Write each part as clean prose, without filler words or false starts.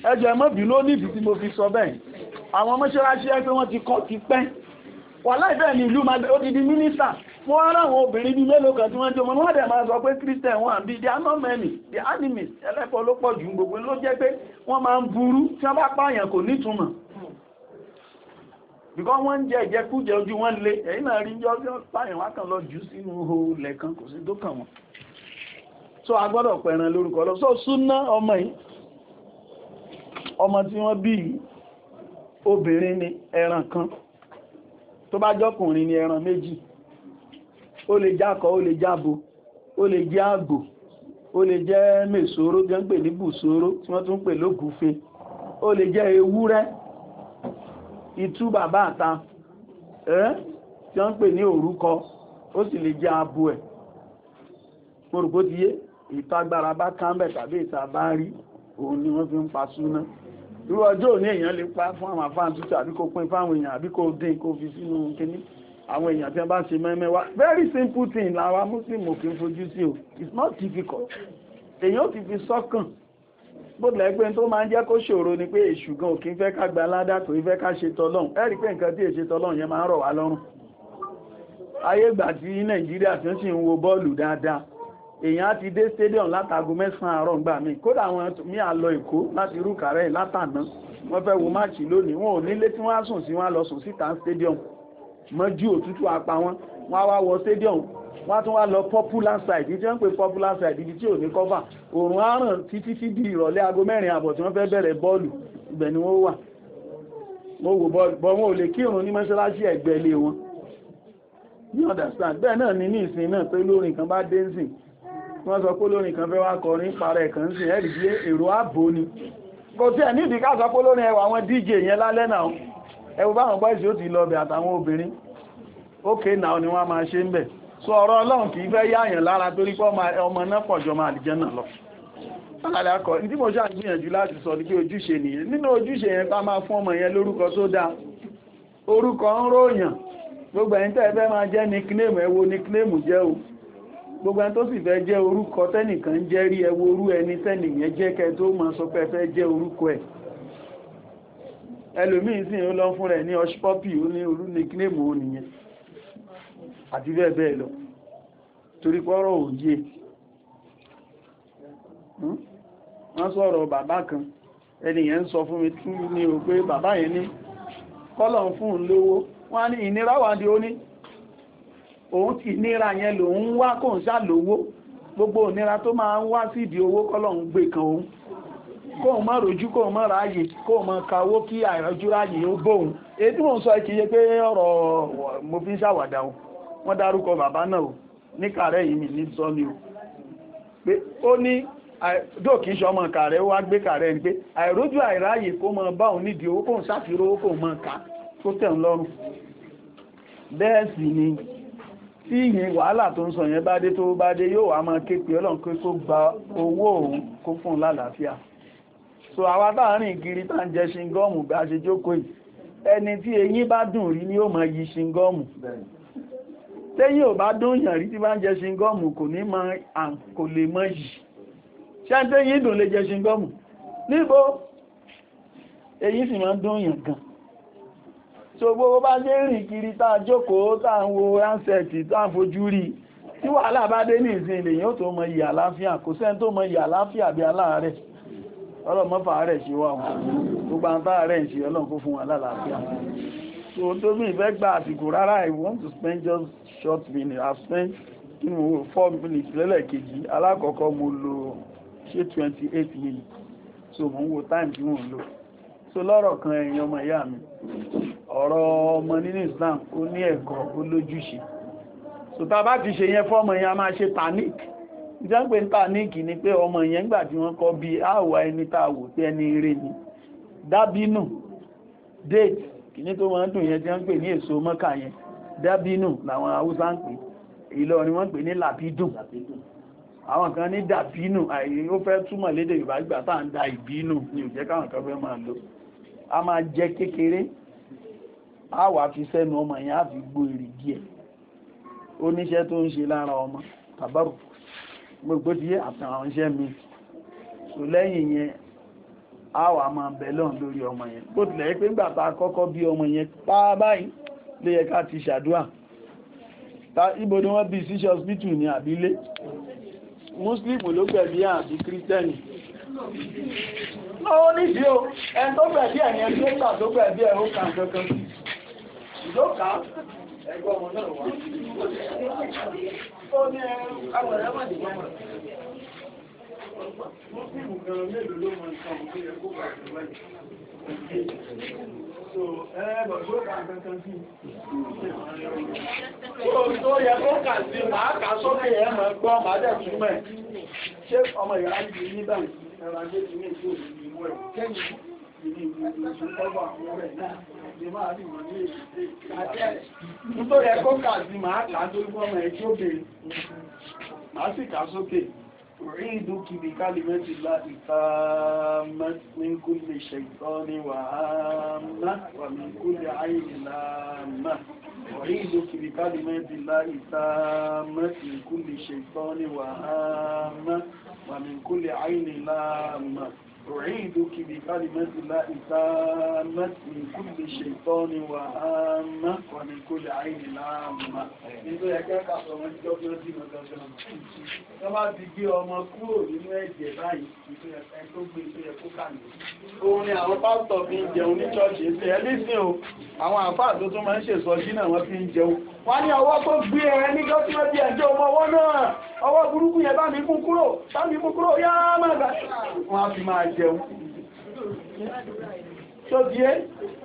ẹjọ́ ẹ má bínú ó nídìí tí mo fi sọ bẹ́ẹ̀ àwọn mọ́ṣáláṣí ẹ pé wọ́n ti kọ́ ti pẹ́ wà láìpẹ́ ní ìlú odidi mínísítà mo wá ráwọn obìnrin bíi mélòó kan tí wọ́n jọ mọ́ wọ́n dẹ̀ máa sọ pé Christian wọn àbí they are not many the enemies ẹlẹ́pọ̀ ló pọ̀ jù gbogbo ló jẹ́ pé wọ́n máa ń burú tí wọ́n bá pààyàn kò nítumọ̀ because wọ́n ń jẹ ìjẹkújẹ ojú wọn lé ẹ̀yìn náà rí jọ́ pààyàn wá kan lọ jù sínú ihò lẹ́kan kò sí tó kàn wọ́n so a gbọ́dọ̀ pẹ̀ràn lórúkọ lọ so súnná ọmọ yìí ọmọ tí wọ́n bí obìnrin ni ẹran kan tó bá jọ́kùnrin ni ẹran méjì ó lè jákọ ó lè jábo ó lè jẹ́ àgbò ó lè jẹ́ mèsòrò gán pè ní bùsòrò tí wọ́n tún pè lógúnfe ó lè jẹ́ ewúrẹ́ ìtú bàbá àta tí wọ́n pè ní òrúkọ ó sì lè jẹ́ abo ẹ̀ mọ̀rùkó ti yé ìtagbára bá kámbẹ̀ tàbí ìta bá rí òun ni wọ́n fi ń pa súná irú ọjọ́ òní èèyàn lè pa fún àwọn àfáà tútù àbí kó pín fáwọn èèyàn àbí kó dín kó fi sínú kíní àwọn èèyàn tí wọ́n bá ṣe mẹ́mẹ́wá very simple thing làwa muslim ò kí ń fojú sí o it's not difficult èèyàn ò ti fi sọ́kàn gbọ́dọ̀ ẹgbẹ́ tó máa ń jẹ́ kó ṣòro ni pé èṣù gan ò kí ń fẹ́ ká gba aládá kò ń fẹ́ ká ṣe tọ́lọ́hun ẹ rí pé nǹkan tí èṣe tọ́lọ́hun yẹn máa ń rọ̀ wá lọ́rùn ayé ìgbà tí nàìjíríà tí wọ́n sì ń wo bọ́ọ̀lù dáadáa èèyàn á ti dé stadium látago 9 àárọ̀ ńgbà míì kódà àwọn mí à lọ èkó láti rúkàrẹ́ látàná wọ́n fẹ́ wo máàkì lónìí wọn ò nílé tí wọ́n á sùn sí wọn á lọ sùn síta stadium mọ́jú òtútù apá wọn wọ́n á wá wọ stadium wọ́n á tún wá lọ popular side tí wọ́n ń pè popular side ibi tí ò ní cover òòrùn á ràn títí sí di ìrọ̀lẹ́ aago 4 àbọ̀ tí wọ́n fẹ́ bẹ̀rẹ̀ bọ́ọ̀lù ibẹ̀ ni wọ́n wà wọ́n wò bọ́ọ̀lù bọ́ wọn ò lè kírun ní mọ́ṣáláṣí ẹ̀gbẹ́ ilé wọn you understand bẹ́ẹ̀ náà ní ìsìn náà pé lórin kan bá dé ń sìn wọ́n sọ pé lórin kan fẹ́ wá kọrin parẹ́ kan sí ẹ̀rì bí èrò ààbò ni kò tí ẹ̀ nídìí ká sọ pé lórin ẹwà àwọn DJ yẹn lálẹ́ náà ẹwọ báwọn bọ́ìsì ó ti lọ bẹ̀ àtàwọn obìnrin ókè náà ni wọ́n máa ṣe ń bẹ̀ so ọ̀rọ̀ Ọlọ́run kì í fẹ́ yáyàn lára torí pé ọmọ náà pọ̀jọ máa dìjẹ́ náà lọ alálẹ́kọ̀ọ́ tí mo ṣáà gbìyànjú láti sọ ní pé ojúṣe nìyẹn nínú ojúṣe yẹn ká máa fún ọmọ yẹn lórúkọ tó dáa orúkọ ń ròyàn gbogbo ẹ̀yin tẹ́ fẹ́ máa jẹ́ nickname ẹ wo nickname jẹ́ o gbogbo ẹni tó sì fẹ́ jẹ́ orúkọ tẹ́nìkan jẹ́ rí ẹ wo orú ẹni tẹ́nìyàn jẹ́ kẹ́ tó máa sọ pé fẹ́ jẹ́ orúkọ ẹ̀ ẹlòmíín sì ń lọ fún rẹ̀ ní ọṣpọ́pì ó ní orú nickname ó nìyẹn àti bẹ́ẹ̀ bẹ́ẹ̀ lọ torí pọ́rọ̀ òye wọ́n sọ̀rọ̀ bàbá kan ẹnìyàn ń sọ fún mi tún ní o pé bàbá yẹn ní kọ́lọ̀ fún un lówó wọ́n á ní ìnira wà ní ó ní òun ti ìnira yẹn lòun wá kò ń ṣàlówó gbogbo ìnira tó máa ń wá sídi owó kọ́lọ̀ ń gbé kan òun kóhun mọ́ rojú kóhun mọ́ ráyè kóhun mọ́ kawó kí àìrọ́jú ráyè ó bóhun èyí tí mo ń sọ ìkìyẹ pé ọ̀rọ̀ mo fi ń ṣàwàdà o wọ́n dárúkọ bàbá náà o ní kààrẹ yìí mi ní sọ ni o pé ó ní dókì ṣe ọmọ kààrẹ ó wá gbé kààrẹ ní pé àìrójú àìráyè kó mọ́ bá òun nídìí owó kóhun ṣàfihàn owó kóhun mọ́ ká tó tẹ̀ ń lọ́rùn bẹ́ẹ̀ sì ni tí ìyẹn wàhálà tó ń sọ yẹn bá dé tó bá dé yóò wá máa ké pé Ọlọ́run pé kó gba owó òun kó fún un lálàáfíà so àwa táàrin ìgiri tá ń jẹ ṣingọ́ọ̀mù bá ṣe jókòó yìí ẹni tí eyín bá dùn rí ni ó máa yí ṣingọ́ọ̀mù tẹ́yìn ò bá dùn yàn rí tí bá ń jẹ ṣingọ́ọ̀mù kò ní mọ kò lè mọ yìí ṣé tẹ́yìn dùn lè jẹ ṣingọ́ọ̀mù níbo eyín sì máa ń dùn yàn gan so gbogbo bá ṣe rìn kiri tá jókòó tá ń wo ánsẹ̀tì tá ń fojú rí tí wàhálà bá dé ní ìsìn ilẹ̀ yóò tó mọ iyì àlàáfíà kò sẹ́ni tó mọ iyì àlàáfíà bí aláàárẹ̀ ọlọ́mọ́fà rẹ̀ ṣe wà wọn gbogbo àǹtà rẹ̀ ń ṣe Ọlọ́run kó fún wa lálàáfíà so tó bí ìfẹ́ gba àsìkò rárá I want to spend just short minutes I spent 4 minutes lẹ́lẹ̀kejì alákọ̀ọ́kọ́ mo lò ṣe 28 minutes so mo ń wo time tí mo ń lò so lọ́rọ̀ kan ẹ̀yin ọmọ ìyá mi ọ̀rọ̀ ọmọ nínú Islam ó ní ẹ̀kọ́ ó lójúṣe so tá bá ti ṣe yẹn fọ́mọ yẹn a máa ṣe tanik ìjọ́pẹ́ tanik ni pé ọmọ yẹn gbà tí wọ́n kọ́ bí àwọ̀ ẹni tàwò tí ẹni eré ni dábínù date kìíní tó wọ́n dùn yẹn tí wọ́n pè ní èso mọ́kà yẹn dábínù làwọn Haúsá ń pè Ìlọrin wọ́n pè ní làbídùn àwọn kan ní dàbínù àìrí ó fẹ́ túmọ̀ lédè Yorùbá gbà tá à ń da ìbínú ni ò jẹ́ káwọn kan fẹ́ máa lò a máa jẹ kékeré a wà fi sẹ́nu ọmọ yẹn á fi gbó èrìgì ẹ̀ oníṣẹ́ tó ń ṣe lára ọmọ tàbárù gbogbo ti yé àtàwọn iṣẹ́ mi so lẹ́yìn yẹn a wà máa bẹ̀ lọ́n lórí ọmọ yẹn bó tilẹ̀ pé nígbà tá a kọ́kọ́ bí ọmọ yẹn pa báyìí ló yẹ ká ti ṣàdúrà ibo ni wọ́n bí sí hospital ní àbílé muslim ló gbẹ̀bí àbí kírísítẹ́nì ó nídìí o ẹni tó gbẹ̀bí ẹ̀ yẹn tó gbà tó gbẹ̀bí ẹ̀ ó kà kankan ìdókà ẹgbẹ́ ọmọ náà wá ó ní agbẹ̀rẹ̀ má dìgbà mọ̀ muslim gan mélòó ló mọ nǹkan tó yẹ kó gbà tó wáyé so ẹ̀bọ̀ tó kà kankan sí tó yẹ kó kà sí máa kà sókè ẹ̀ mọ̀ gbọ́ máa dẹ̀ túmọ̀ ẹ̀ ṣé ọmọ ìyá ti ní báyìí ẹ̀rọ ajé ti ní ètò ìwọ̀ ẹ̀ kẹ́yìn ìdí ìṣòkọ́bọ̀ àwọn rẹ̀ náà ní máa rí wọn ní èdè tó yẹ kó kà sí máa kà tó gbọ́mọ ẹ̀ tí ó bèèrè máa sì kà sókè أعيذك بكلمات الله التامة من كل شيطان وهامة ومن كل عين لامة أعيذك بكلمات الله التامة من كل شيطان وهامة ومن كل عين لامة أعيذك بكلمات الله التامة من كل شيطان وهامة ومن كل عين لامة nítorí ẹgbẹ́ kàtọ̀ wọn jọ bí ó dì mọ́ gọ́gọ́ tó bá ti gbé ọmọ kúrò nínú ẹ̀jẹ̀ báyìí ẹ̀ tó gbé tó yẹ kó kàní òun ni àwọn pásítọ̀ fi ń jẹun ní ṣọ́ọ̀ṣì ṣe ẹlẹ́sìn o àwọn àfáà tó tún máa ń ṣèsọjí náà wọ́n fi ń jẹun wọ́n ní ọwọ́ tó gbé ẹ ní gọ́símẹ́tì ẹ̀jẹ̀ ọmọ ọwọ́ náà ọwọ́ burúkú yẹn bá mi mú kúrò yá máa gbà wọ́n á fi máa jẹun tó díẹ̀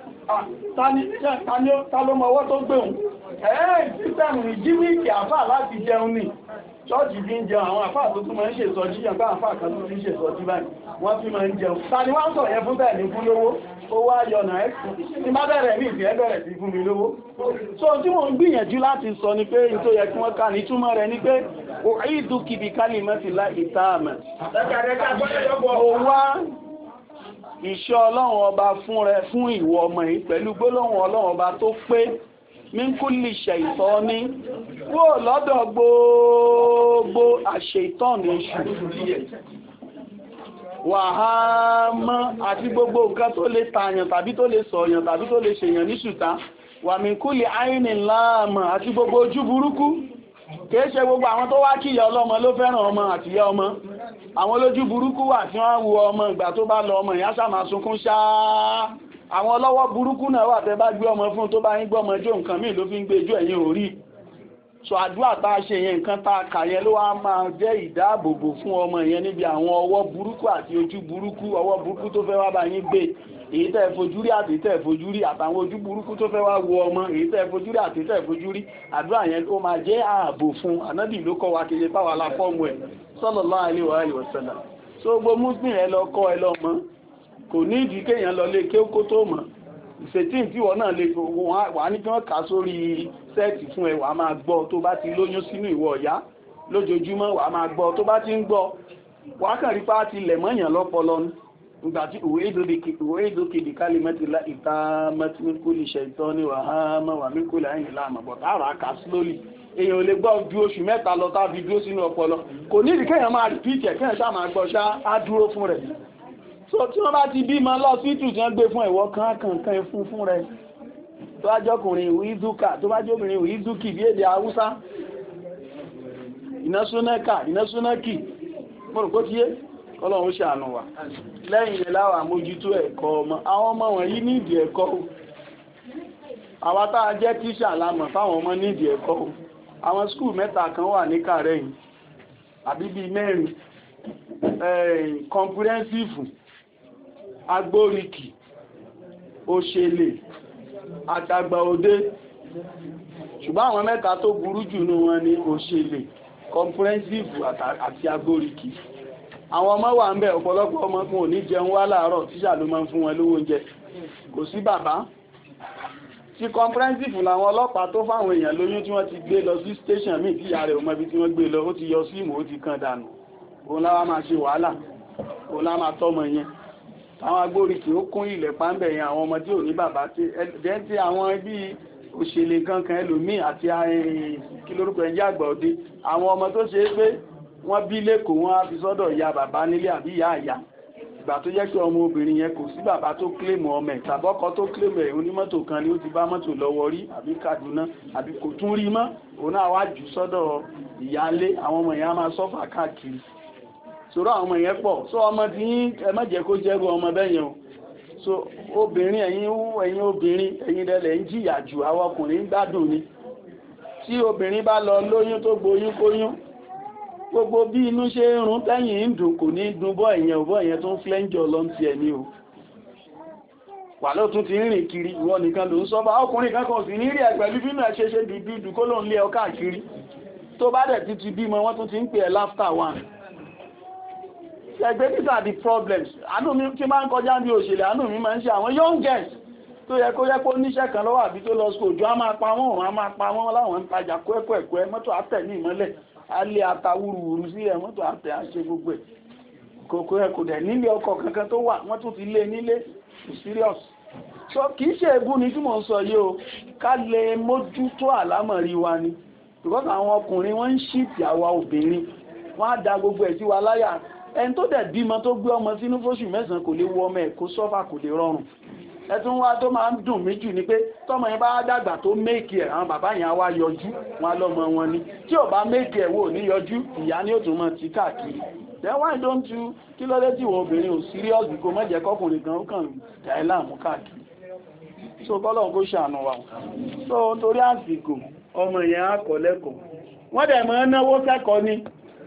ta ló mọ ọwọ́ tó gbéhùn sísẹ̀mù ìjímìkì àfáà láti jẹun ní ṣọ́ọ̀jì bí ń jẹun àwọn àfáà tó tún máa ń ṣe ìsọjí yàn bá àfáà kan tó fi ń ṣe ìsọjí báyìí wọ́n fi máa ń jẹun ta ni wọ́n sọ yẹn fún bẹ́ẹ̀ ní fún lówó owó ayọ̀nà ẹ̀kùn tí má bẹ̀rẹ̀ ní ìfẹ́ bẹ̀rẹ̀ sí fún mi lówó so tí mo ń gbìyànjú láti sọ ni pé tó yẹ kí wọ́n ká ní túmọ̀ rẹ̀ ni pé أعيذك بكلمات الله التامة ó wá ìṣọ́ ọlọ́run ọba fún ìwọ ọmọ yìí pẹ̀lú gbólóhùn ọlọ́run ọba tó pé min kulli shaytani kúrò lọ́dọ̀ gbogbo àṣeyìtọ́nì èṣù wàhámọ́ àti gbogbo nǹkan tó lè tààyàn tàbí tó lè sọ̀yàn tàbí tó lè ṣèyàn ní ṣùtá wà min kulli aynin láàmà àti gbogbo ojú burúkú kìí ṣe gbogbo àwọn tó wá kí ìyá ọlọ́mọ ló fẹ́ràn ọmọ àti ìyá ọmọ àwọn olójú burúkú wà tí wọ́n wo ọmọ ìgbà tó bá lọ ọmọ ìyá sàmà sunkún ṣáá àwọn ọlọ́wọ́ burúkú náà wà tẹ́ bá gbé ọmọ fún tó bá ń gbọ́ ọmọ jó nǹkan míì ló fi ń gbé jó ẹ̀yìn orí so àdúrà tá a ṣe yẹn nǹkan tá a kà yẹn ló wá máa jẹ́ ìdáàbòbò fún ọmọ yẹn níbi àwọn ọwọ́ burúkú àti ojú burúkú ọwọ́ burúkú tó fẹ́ wá bá yín gbé èyí tẹ́ fojú rí àti tẹ́ fojú rí àtàwọn ojú burúkú tó fẹ́ wá wo ọmọ èyí tẹ́ fojú rí àti tẹ́ fojú rí àdúrà yẹn ó máa jẹ́ ààbò fún ànábì ló kọ́ wa kéde páwa la fọ́ọ̀mù ẹ̀ sallallahu alaihi wa sallam so gbogbo muslim ẹ lọ kọ́ ẹ lọ mọ̀ kò ní ìdí kéèyàn lọ lé kí ó kó tó mọ̀ ìfètí tí wọ́n náà lè wà ní kí wọ́n kà sórí sẹ́ẹ̀tì fún ẹ wà máa gbọ́ tó bá ti lóyún sínú ìwọ ìyá lójoojúmọ́ wà máa gbọ́ tó bá ti ń gbọ́ wà kàn rí pá ti lẹ̀ mọ́yàn lọ́pọlọ nígbàtí òwe ìdókèdè kálímẹ́tìlá ìta mẹ́tìmíkú lè ṣe ìtọ́ ní wàhámà wà míkú lẹ́yìn láàmà bọ̀ tààrà kà slowly èèyàn ò lè gbọ́ ju oṣù mẹ́ta lọ tàbí dúró sínú ọpọlọ kò ní ìdíkẹ́yàn máa repeat ẹ̀ kẹ́yàn ṣáà máa gbọ́ ṣá á dúró fún rẹ̀ so tí wọ́n bá ti bímọ lọ sí ìtù tí wọ́n gbé fún ẹ̀wọ́ kankan fún rẹ̀ tó bá jọkùnrin ìwé ìdúkà tó bá jọkùnrin ìwé ìdúkì bí èdè haúsá ìnásúnákì mọ́rùkó tí yé kọ́lọ̀un ṣe ànú wà lẹ́yìn ìláwà mójútó ẹ̀kọ́ ọmọ àwọn ọmọ wọ̀nyí nídìí ẹ̀kọ́ àwa tá a jẹ́ tíṣà lámọ̀ fáwọn ọmọ nídìí ẹ̀kọ́ àwọn skúù mẹ́ta kan wà ní Kàrẹ́yìn àbí bíi mẹ́rin comprehensive agbóríkì òṣèlè àtàgbà òde ṣùgbọ́n àwọn mẹ́ta tó burú jù ní wọn ni òṣèlè comprehensive àti agbóríkì àwọn ọmọ wà ń bẹ ọ̀pọ̀lọpọ̀ ọmọ fún òní jẹun wá láàárọ̀ tíṣà ló máa ń fún wọn lówó oúnjẹ kò sí bàbá tí comprehensive làwọn ọlọ́pàá tó fáwọn èèyàn lóyún tí wọ́n ti gbé lọ sí station míì tí ìyá rẹ̀ ò mọ ibi tí wọ́n gbé lọ ó ti yọ síìmù ó ti kan dànù òun láwá máa ṣe wàhálà òun láwá máa tọ́mọ yẹn àwọn agbóríkì ó kún ilẹ̀ pàmbẹ̀ yẹn àwọn ọmọ tí ò ní bàbá tí àwọn bí òṣèlè kankan ẹlòmíì àti kí lórúkọ ẹ̀jẹ̀ àgbà òde àwọn ọmọ tó ṣe é pé wọ́n bí lẹ́kọ̀ọ́ wọn á fi sọ́dọ̀ ìyá bàbá nílé àbí ìyá àyà ìgbà tó jẹ́ pé ọmọ obìnrin yẹn kò sí bàbá tó kílèmù ọmọ ẹ̀ tàbọ́kọ tó kílèmù ẹ̀ onímọ́tò kan ni ó ti bá mọ́tò lọ́wọ́ rí àbí Kaduna àbí kò tún rí mọ́ òun náà wá jù sọ́dọ̀ ìyáálé àwọn ọmọ yẹn á máa sọ́fà káàkiri sọ̀rọ̀ àwọn ọmọ yẹn pọ̀ so ọmọ tí ẹ má jẹ́ kó jẹ́rú ọmọ bẹ́yẹn o so obìnrin ẹ̀yin obìnrin ẹ̀yin dẹ̀lẹ̀ ń jìyà jù àwọn ọkùnrin ń gbádùn ni tí obìnrin bá lọ lóyún tó gboyún kóyún gbogbo bí inú ṣe ń rún tẹ́yìn ń dùn kò ní dùn bọ́ ìyẹn tó ń flẹ́ńjọ lọ ti ẹ̀ ní o wà ló tún ti ń rìn kiri ìwọ nìkan ló ń sọ́bà ọkùnrin kan kan sì ní rí ẹ̀ pẹ̀lú bínú ẹ̀ ṣe dùdú kó ló ń lé ọ káàkiri tó bá dẹ̀ ti bímọ wọ́n tún ti ń pè ẹ́ laughter one ẹgbẹ́ these are the problems àánú mi tí máa ń kọjá bí òṣèlè àánú mi máa ń ṣe àwọn young girls tó yẹ kó níṣẹ́ kan lọ́wọ́ àbí tó lọ school ojú á máa pa wọ́n láwọn ń tajà kó ẹ̀kọ́ mọ́tò àtẹ̀ ní ìmọ́lẹ̀ alẹ́ atawúrúurú sí ẹ̀ mọ́tò àtẹ̀ àṣẹ gbogbo ẹ̀ kòkó ẹ̀kọ́ dẹ̀ nílé ọkọ̀ kankan tó wà wọ́n tún ti lé nílé serious so kìí ṣe ebú ni tí mò ń sọ yìí o ká lè mójútó àlámọ̀rí wa ni because àwọn ọkùnrin wọ́n ń ṣìtì àwa obìnrin wọ́n á da gbogbo ẹ̀ sí wa láyà ẹni tó dẹ̀ bímọ tó gbé ọmọ sínú fóṣù mẹ́sàn-án kò lè wọ ọmọ ẹ̀ kó sọ́fà kò lè rọrùn ẹtún wá tó máa ń dùn mí jù ni pé tọ́mọ yẹn bá dàgbà tó méèkì ẹ̀ àwọn bàbá yẹn á wá yọjú wọn lọ́mọ wọn ni tí ò bá méèkì ẹ̀ wò ní yọjú ìyá ni ó tún mọ̀ ti káàkiri then why don't you kí ló dé tí ìwọ obìnrin ò serious kó má jẹ́ kọkùnrin kan ó kàn dà ẹ́ láàmú káàkiri so kọ́lọ̀ kó ṣàánú wa so torí àsìkò ọmọ yẹn á kọ́ lẹ́kọ̀ọ́ wọ́n dẹ̀ mọ́ náwó kẹ́kọ̀ọ́ ni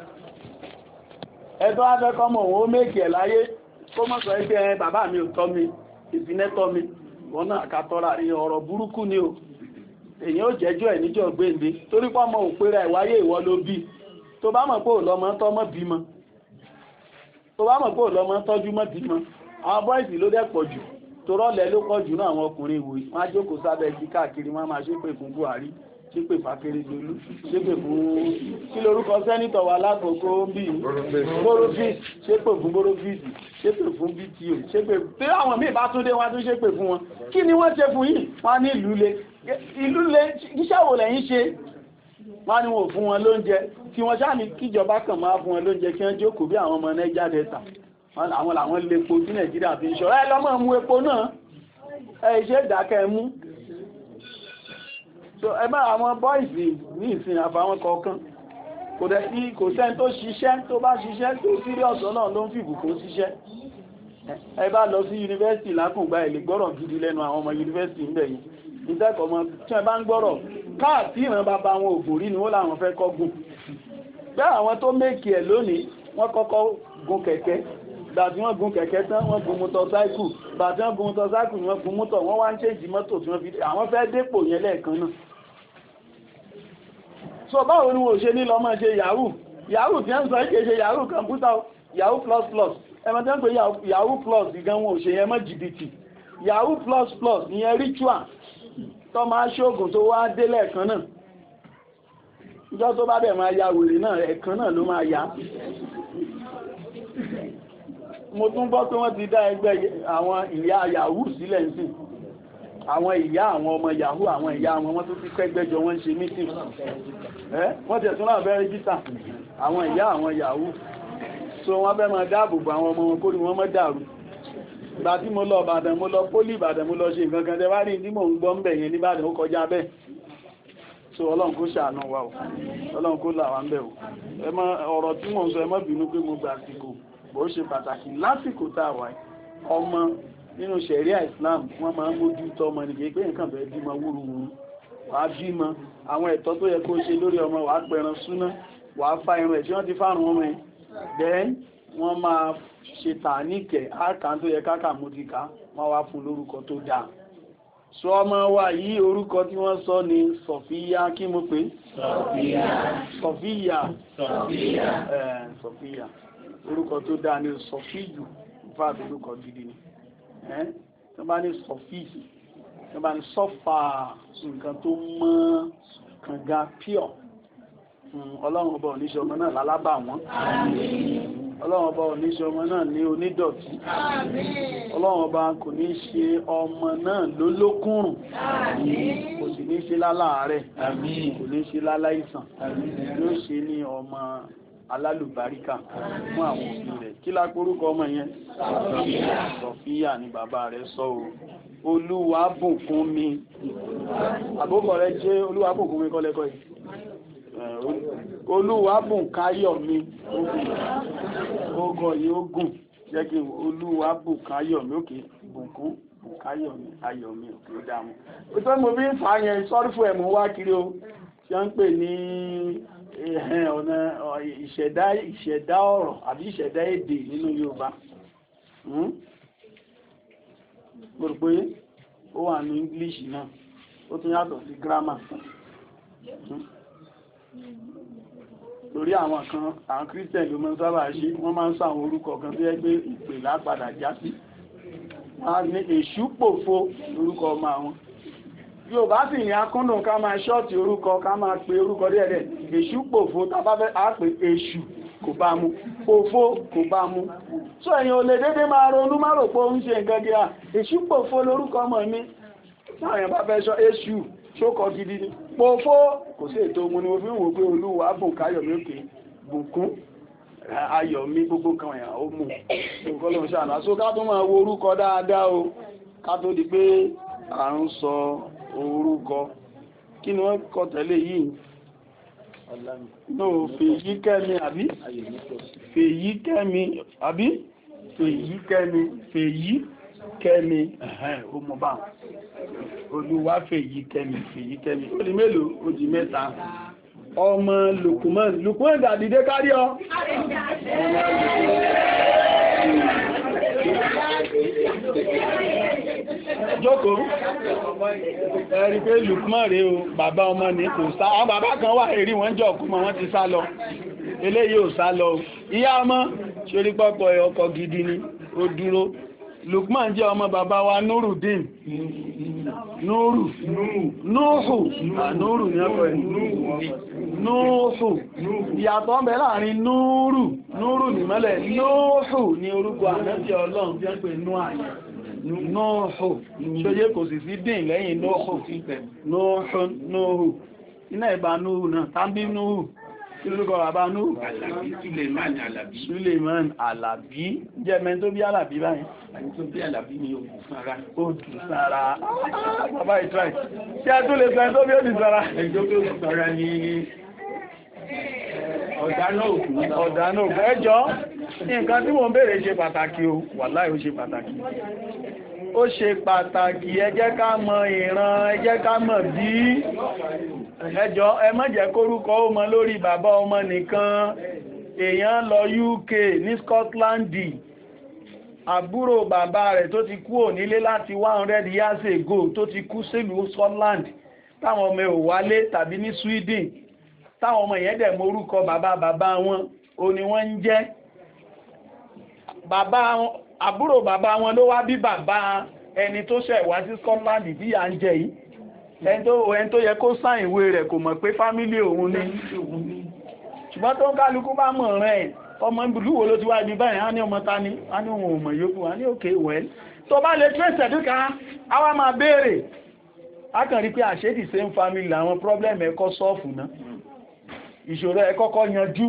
ẹ̀tọ́ afẹ́kọ́mọ̀ òun ó méèkì ẹ̀ láyé kó mọ́ sọ ẹgbẹ́ bàbá mi ò tọ́ mi ìfinẹ́tọ́ mi wọ́n náà kàtọ́ra rí ọ̀rọ̀ burúkú ni o èyàn ó jẹ́jọ́ ẹ̀ níjọ́ gbéǹde torí pọ́mọ òpèrè ìwáyé ìwọ ló bí tó bá mọ̀ pé ò lọ́mọ tọ́ mọ́ bímọ tó bá mọ̀ pé ò lọ́mọ tọ́jú mọ́ bímọ àwọn bọ́ìsì ló dẹ̀ pọ̀ jù tó rọ́lẹ̀ ló pọ̀ jù náà àwọn ọkùnrin ìwòye wọ́n á jókòó sábẹ́ igi káàkiri wọ́n á máa ṣépè fún Buhari ṣépè fàkèrèdọ́lù ṣépè fún kí lórúkọ sẹ́nitọ̀ wà lákòókò bí Borofis ṣépè fún Borofis ṣépè fún BTO ṣépè tí àwọn míì bá tún dé wọ́n tún ṣépè fún wọn kí ni wọ́n ṣe fún yìí wọ́n ní ìlú le iṣẹ́ wo lẹ́yìn ṣe wọ́n ní wọ́n fún wọn lóúnjẹ tí wọ́n ṣáà ní kíjọba kàn máa fún wọn lóúnjẹ kí wọ́n jókòó bí àwọn ọmọ Niger Delta àwọn làwọn lè epo tí Nàìjíríà fi ń ṣọ́ ẹ lọ́mọ mú epo náà ẹ ṣe ìdákẹ́ mú so ẹ bá àwọn bọ́ìsì ní ìsìn àfàwọn kọ̀ọ̀kan kò sẹ́ni tó ṣiṣẹ́ tó bá ṣiṣẹ́ tó serious náà ló ń fìbù kó ṣiṣẹ́ ẹ bá lọ sí yunifásitì lákùngbà ẹ̀ lè gbọ́rọ̀ gidi lẹ́nu àwọn ọmọ yunifásitì ń bẹ̀ yìí ìtẹ́kọ̀ọ́ mọ́ tí ẹ bá ń gbọ́rọ̀ káàtì ìran bàbá wọn ògbòrí ni wọ́n làwọn fẹ́ kọ́ gùn bẹ́ẹ̀ àwọn tó méèkì ẹ̀ lónìí wọ́n kọ́kọ́ gun kẹ̀kẹ́ gbàtí wọ́n gun kẹ̀kẹ́ tán wọ́n gun mọ́tọ́sáìkù gbàtí wọ́n gun mọ́tọ́sáìkù ni wọ́n gun mọ́tọ̀ wọ́n wá ń ṣèjì mọ́tò tí wọ́n fi àwọn fẹ́ dépò yẹn lẹ́ẹ̀kan náà so báwo ni wọ́n ṣe ní lọ́mọ ṣe yahoo tí ń sọ ìké ṣe yahoo kọmpútà yahoo plus plus ẹmọ tí ń pè yahoo plus gan wọn ò ṣe yẹn mọ́ jìbìtì yahoo plus plus ìyẹn ritual tó máa ṣóògùn tó wá dé lẹ́ẹ̀kan náà ìjọ tó bá bẹ̀ máa ya wèrè náà ẹ̀kan náà ló máa ya mo tún gbọ́ pé wọ́n ti dá ẹgbẹ́ àwọn ìyá yahoo sílẹ̀ ń sìn àwọn ìyá àwọn ọmọ yahoo àwọn ìyá wọn tó ti kẹ́gbẹ́jọ wọ́n ń ṣe mítìn wọ́n tẹ̀ tún náà bẹ́ rẹ́gítà àwọn ìyá àwọn yahoo so wọ́n fẹ́ máa dáàbòbò àwọn ọmọ wọn kó ní wọ́n mọ́ dàrú ìgbà tí mo lọ Ìbàdàn mo lọ pólì Ìbàdàn mo lọ ṣe nǹkan kan tẹ́ wá rí tí mò ń gbọ́ ń bẹ̀ yẹn níbàdàn ó kọjá bẹ́ẹ̀ so Ọlọ́run kó ṣàánú wa o Ọlọ́run kó là wá ń bẹ̀ o ọ̀rọ̀ tí mò ń sọ ẹ má bínú pé mo gbà àsìkò bó ṣe pàtàkì lásìkò tá a wà ọmọ nínú ṣẹ̀ríà Islam wọ́n máa ń mójú tọ́ ọmọ nìkan pé nǹkan bẹ̀ẹ́ bímọ wúruwúru wàá bímọ àwọn ẹ̀tọ́ tó yẹ kó ṣe lórí ọmọ wàá pẹran súná wàá fa irun ẹ̀ tí wọ́n ti fárun ọmọ ẹ̀ then wọ́n máa ṣe tàníkẹ̀ áàkà tó yẹ káàkà mú ti ká wọ́n wá fún lórúkọ tó dáa sọ ọmọ wa yìí orúkọ tí wọ́n sọ ní Sọfíyà kí mo pè Sọfíyà orúkọ tó dáa ní Sọfíyù fáàbí orúkọ gidi ni tó bá ní sọfíìsì tó bá ní sọ́fà nǹkan tó mọ́ kànga pure ọlọ́run ọba oníṣẹ́ ọmọ náà lálábà wọn ọlọ́run ọba oníṣẹ́ ọmọ náà ní onídọ̀tí ọlọ́run ọba kò ní ṣe ọmọ náà lólókùnrùn kò sì ní ṣe láláàárẹ̀ kò ní ṣe láláìsàn yóò ṣe ní ọmọ alálùbáríkà fún àwọn òbí rẹ̀. Kí la porúkọ ọmọ yẹn? Sọ̀fíyà ni bàbá rẹ̀ sọ o. Olúwa bùkún mi. Àbúkọ rẹ̀ jẹ́ Olúwa bùkún mi kọ́lẹ́kọ́ yìí. Olúwa bùkáyọ̀ mi. Ogọ̀ yìí ó gùn. Jẹ́ kí Olúwa bùkáyọ̀ mi òkè bùkún bùkáyọ̀ mi ayọ̀ mi òkè ó dáa mú. Ó mo bí ń fa yẹn sọ́rí fún ẹ̀mú wá kiri o. Tí wọ́n ń pè ní ọ̀nà ìṣẹ̀dá ọ̀rọ̀ àbí ìṣẹ̀dá èdè nínú Yorùbá. Mo rò pé ó wà ní English náà, ó tún yàtọ̀ sí grammar. Lórí àwọn Christian ló máa ń sábà ṣe, wọ́n máa ń sọ àwọn orúkọ kan tó yẹ pé ìpè lápadà já sí. Wọ́n á ní èṣù pòfo lórúkọ ọmọ àwọn. Yorùbá sì ní akúndùn ká máa ṣọ́ọ̀tì orúkọ, ká máa pe orúkọ díẹ̀díẹ̀. Èṣù pòfo tàbá fẹ́ á pè èṣù kò bá mu, pòfo kò bá mu. So ẹ̀yin ò lè dédé máa ronú má rò pé ó ń ṣe nǹkan gíga. Èṣù pòfo lórúkọ ọmọ mi. Táwọn èèyàn bá fẹ́ sọ èṣù ṣókọ gidi ni. Pòfo kò sí ètò ogun ni mo fi ń wò pé Olúwa bùkáyọ̀ mi òkè bùkún ayọ̀ mi gbogbo kan ẹ̀yà ó mú. Nǹkan ló ń ṣàná. So ká tó máa wo orúkọ dáadáa o. Ká tó di pé à ń sọ orúkọ. Kí ni wọ́n kọ tẹ̀lé yìí? No, Fèyíkẹ́mi àbí? Fèyíkẹ́mi àbí? Fèyíkẹ́mi ó mọ bá Olúwa Fèyíkẹ́mi ó di mélòó? Ó di mẹ́ta. Ọmọ Lùkùmán dàdídé kárí ọ. Jókòó ẹ̀rí pé Lùkùmán rèé o, bàbá ọmọ ní kò sá. Àwọn bàbá kan wà èrí wọ́n jọ kú mọ́ wọ́n ti sá lọ. Eléyìí ò sá lọ. Ìyá ọmọ ṣorí pọ́pọ̀ ọkọ gidi ni ó dúró. Lukman jẹ́ ọmọ bàbá wa Nurudeen. Núhù ní ọkọ̀ ẹ̀. Núhù. Ìyàtọ̀ ń bẹ láàrin Núrù ní mọ́lẹ̀. Núhù ní orúkọ ànábì Ọlọ́run tí wọ́n pè Núhù. Ṣóyé kò sì sí dín lẹ́yìn Núhù. Iná ìbá Núhù náà, tàbí Núhù. Kí lórúkọ bàbá Núhù? Suleiman Alabi. Jẹ́ mẹ́ tó bí Alabi báyìí. Àyí tó bí Alabi ni Odùsára. Odùsára. Bàbá ìtráì. Ṣé ẹ tó lè sọ ẹ tó bí Odùsára? Ẹjọ́ bí Odùsára ni ọ̀dáná òkú. Ẹjọ́, nǹkan tí mo ń béèrè ṣe pàtàkì o. Wàláhì ó ṣe pàtàkì. Ó ṣe pàtàkì, ẹ jẹ́ ká mọ ìran, ẹ jẹ́ ká mọ̀ bí. Ẹjọ́, ẹ má jẹ́ kórúkọ ó mọ lórí bàbá ọmọ nìkan. Èèyàn lọ UK ní Scotland. Àbúrò bàbá rẹ̀ tó ti kú ònílé láti 100 years ago tó ti kú sílùú Scotland. Táwọn ọmọ ò wálé tàbí ní Sweden. Táwọn ọmọ yẹn dẹ̀ mọ orúkọ bàbá wọn, ó ní wọ́n ń jẹ́. Àbúrò bàbá wọn ló wá bí bàbá ẹni tó ṣẹ̀ wá sí Scotland bí à ń jẹ yìí. Ẹni tó yẹ kó sáìn ìwé rẹ̀ kò mọ̀ pé fámílì òun ni. Ṣùgbọ́n tó ń kálukú bá mọ̀ rẹ̀ ọmọ ìbùlúwò ló ti wá ibi báyìí, á ní ọmọ ta ní, á ní ohun ọmọ yóò á ní òkè wẹ́l. Tó bá lè trace ẹ̀dúkà, á wá máa béèrè. A kàn rí pé àṣẹ́dì same family àwọn problem ẹ̀kọ́ sọ́ọ̀fù náà. Ìṣòro ẹ kọ́kọ́ yanjú.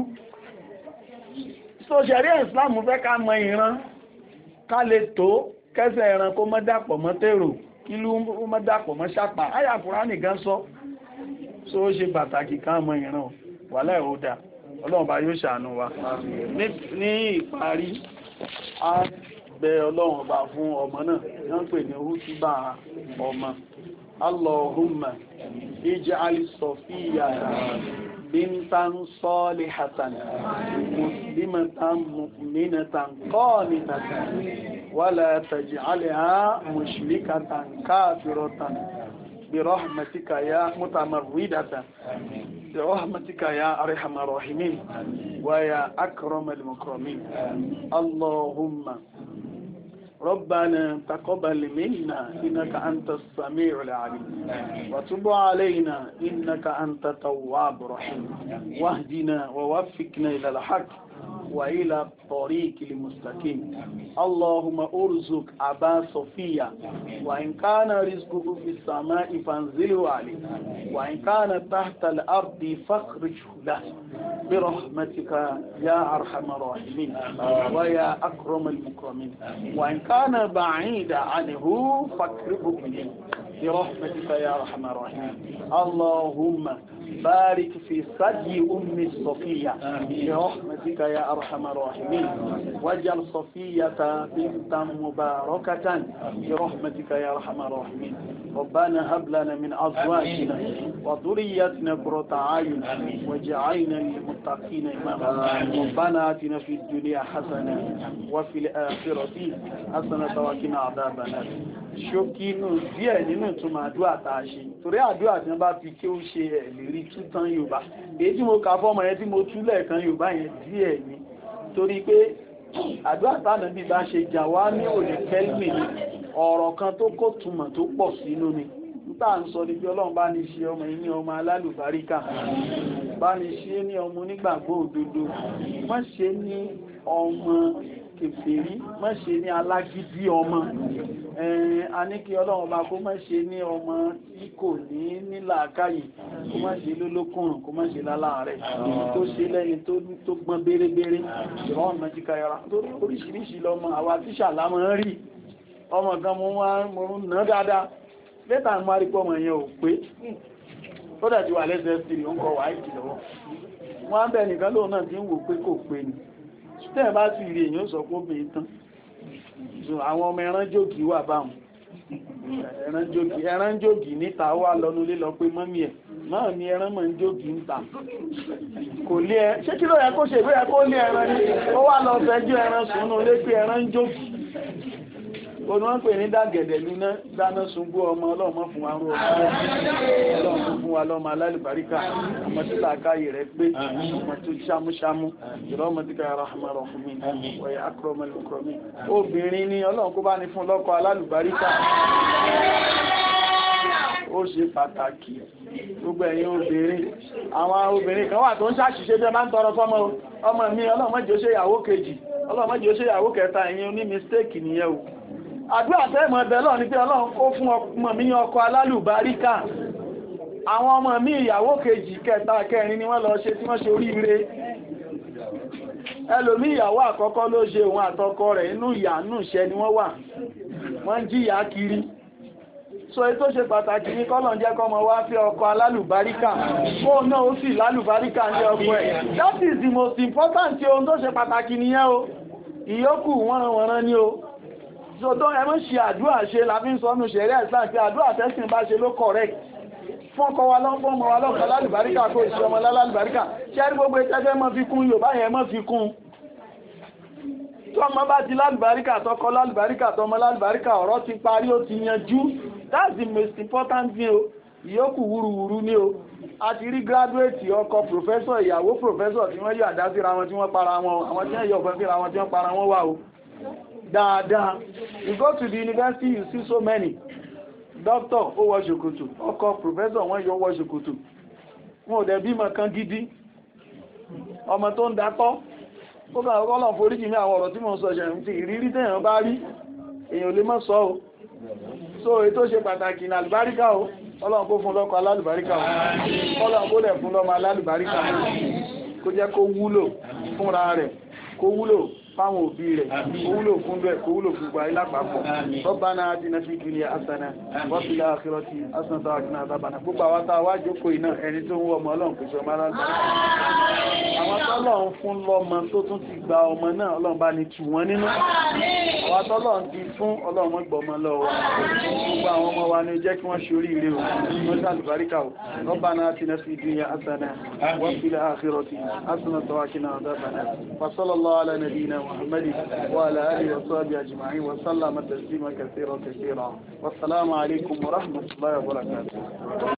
So ṣẹ̀ríà Islam fẹ́ ká mọ ìran, ká lè tó kẹsẹ̀ ìran kó mọ́ dàpọ̀ mọ́ tèrò, kí ló mọ́ dàpọ̀ mọ́ ṣàpá. Àyà Kùránì gan sọ. So ó ṣe pàtàkì ká mọ ìran wàláhì ó dá. Ọlọ́run bá yóò ṣàánú wa. Ní ìparí, a bẹ Ọlọ́run bá fún ọmọ náà, wọ́n pè ní hútúbà ọmọ. Allahumma ij'al Sofiyya bintan salihatan muslimatan mu'minatan qanitatan wala taj'alha mushrikatan kafiratan birahmatika ya mutamarridatan برحمتك يا أرحم الراحمين ويا أكرم المكرمين اللهم ربنا تقبل منا إنك أنت السميع العليم وتب علينا إنك أنت التواب الرحيم واهدنا ووفقنا إلى الحق وإلى الطريق المستقيم اللهم ارزق أبا صفية وإن كان رزقه في السماء فانزله عليه وإن كان تحت الأرض فاخرجه له برحمتك يا أرحم الراحمين ويا أكرم المكرمين وإن كان بعيد عنه فاقربه إليه برحمتك يا أرحم الراحمين اللهم بارك في ثدي أم صفية برحمتك يا أرحم الراحمين واجعل صفية بنتا مباركة برحمتك يا أرحم الراحمين ربنا هب لنا من أزواجنا وذريتنا قرة أعين واجعلنا للمتقين إماما ربنا آتنا في الدنيا حسنة وفي الآخرة حسنة وقنا عذاب النار ṣókí inú díẹ̀ nínú ìtumọ̀ àdúrà tá a ṣe torí àdúrà tí wọ́n bá fi kí ó ṣe ẹ̀lérí tútàn Yorùbá èyí tí mo kà fọ́mọ yẹn tí mo tú lẹ́ẹ̀kan Yorùbá yẹn díẹ̀ ni torí pé àdúrà táwọn bí bá ṣe jà wá ní òní kẹ́lìmì ni ọ̀rọ̀ kan tó kó túmọ̀ tó pọ̀ sínú ni nígbà ń sọ ní pé Ọlọ́run bá ní ṣe ọmọ yìí ní ọmọ alálùbáríkà bá ní ṣe ní ọmọ onígbàgbọ́ òdodo má ṣe ní ọmọ kèfèrí má ṣe ní alágídí ọmọ a ní kí Ọlọ́run bá kó má ṣe ní ọmọ tí kò ní nílàákàyè kó má ṣe lólókùnrùn kó má ṣe láláàárẹ̀ tó ṣe lẹ́ni tó gbọ́n bérebére ìrọ̀rùn mẹ́jíká yára torí oríṣiríṣi lọ́mọ àwa tíṣà lámọ́ rí ọmọ kan mo ń ná dáadáa lẹ́tà ń máa rí pọ́mọ yẹn ò pé ó dàjú wà lẹ́sẹ̀ sí ó ń kọ wà ìkì lọ́wọ́ wọ́n á bẹ̀ nìkan lóun náà ti ń wò pé kò pé ni tẹ́ bá sì rí èyàn sọ pé obìnrin tán àwọn ọmọ ẹran jògì wà báwọn ẹran jògì níta wà lọ́nu lé lọ pé mọ́mí ẹ̀ náà ni ẹran mọ̀ ń jògì níta kò lé ẹ ṣé kí ló yẹ kó ṣe ìwé ẹ kó lé ẹran ní ó wà lọ fẹjú ẹran sùnú lé pé ẹran jògì òun wọ́n pè ní dàgẹ̀dẹ̀ lúná dáná sunbú ọmọ ọlọ́mọ fún wa rú ọlọ́run fún wa lọ́mọ alálùbáríkà ọmọ tí làákàyè rẹ̀ pé ọmọ tó ṣámúṣámú ìrọ́mọdíkà rahman rahimi wọ̀nyí akọrọmọlùkọrọmí obìnrin ni ọlọ́run kó bá ní fún lọ́kọ alálùbáríkà ó ṣe pàtàkì gbogbo ẹ̀yin obìnrin àwọn obìnrin kan wà tó ń ṣàṣìṣe bí ẹ máa ń tọrọ fọ́mọ ọmọ mi ọlọ́run má jẹ́ ó ṣe ìyàwó kejì ọlọ́run má jẹ́ ó ṣe ìyàwó kẹta ẹ̀yin oní mistake nìyẹn o àdúrà tẹ́mọ̀ ẹ̀bẹ̀ lọ ní pé Ọlọ́run kó fún ọmọ mi ní ọkọ alálùbáríkà àwọn ọmọ mi ìyàwó kejì kẹta kẹrin ni wọ́n lọ ṣe tí wọ́n ṣe oríire ẹlòmí ìyàwó àkọ́kọ́ ló ṣe òun àtọkọ rẹ̀ inú ìyà inú ìṣẹ́ ni wọ́n wà wọ́n ń jìyà kiri so ètò ṣe pàtàkì ní kọ́lọ̀ jẹ́ kọ́mọ wá fẹ́ ọkọ alálùbáríkà kó náà ó sì lálùbáríkà ní ọkọ ẹ̀ that is the most important ohun tó ṣe pàtàkì nìyẹn o ìyókù wọ́nranwọ̀nran ni o tó ẹmọ́ ṣe àdúrà ṣe lábí ń sọ́nù ṣẹ̀rẹ́ ìsìláà pé àdúrà tẹ́sìn bá ṣe ló correct fún ọkọ wa lọ́pọ̀ ọmọ wa lọ́pọ̀ lálùbáríkà kó ìṣẹ́ ọmọ lálùbáríkà ṣẹ́rí gbogbo ìtẹ́fẹ́ mọ́ fi kún Yorùbá yẹn mọ́ fi kún tó ọmọ bá ti lálùbáríkà tọkọ lálùbáríkà tọmọ lálùbáríkà ọ̀rọ̀ ti parí ó ti yanjú that's the most important thing o ìyókù wúruwúru ní o a ti rí graduate ọkọ professor ìyàwó professor tí wọ́n yọ àdá síra wọn tí wọ́n para wọn àwọn tí wọ́n yọ ọ̀fẹ́ síra wọn tí wọ́n para wọn wà o dáadáa you go to the university you see so many doctor ó wọ ṣòkòtò ọkọ professor wọ́n yọ wọ ṣòkòtò wọn ò dẹ̀ bímọ kan gidi ọmọ tó ń datọ́ ó kàn ọkọ́ lọ́n foríjì ní àwọn ọ̀rọ̀ tí mo sọ ṣẹ̀rùn ti ìrírí tẹ́yàn bá rí èèyàn lè mọ́ sọ o so ètò ṣe pàtàkì ní àlùbáríkà o Ọlọ́run kó fún lọ́kọ alálùbáríkà o Ọlọ́run kó dẹ̀ fún lọ́mọ alálùbáríkà kó jẹ́ kó wúlò fúnra rẹ̀ kó wúlò fáwọn òbí rẹ̀ kó wúlò fún bẹ́ẹ̀ kó wúlò fún gbà ilápapọ̀ Rabbana atina fid dunya hasana wa fil akhirati hasanatan wa qina adhaban nar gbogbo àwọn tàwà jókòó iná ẹni tó ń wọ ọmọ Ọlọ́run kò ṣe ọmọ alálùbáríkà àwọn tọ́lọ́run fún lọ́mọ tó tún ti gba ọmọ náà Ọlọ́run bá ní tù wọ́n nínú àwọn tọ́lọ́run ti fún Ọlọ́run gbọ́mọ lọ́wọ́ gbogbo àwọn ọmọ wa ní jẹ́ kí wọ́n ṣe oríire o wọ́n ṣe àlùbáríkà o Rabbana atina fid dunya hasana wa fil akhirati hasanatan wa qina adhaban nar wa sallallahu ala nabiyyina محمد وعلى آله وصحبه أجمعين وسلم تسليما كثيرا والسلام عليكم ورحمة الله وبركاته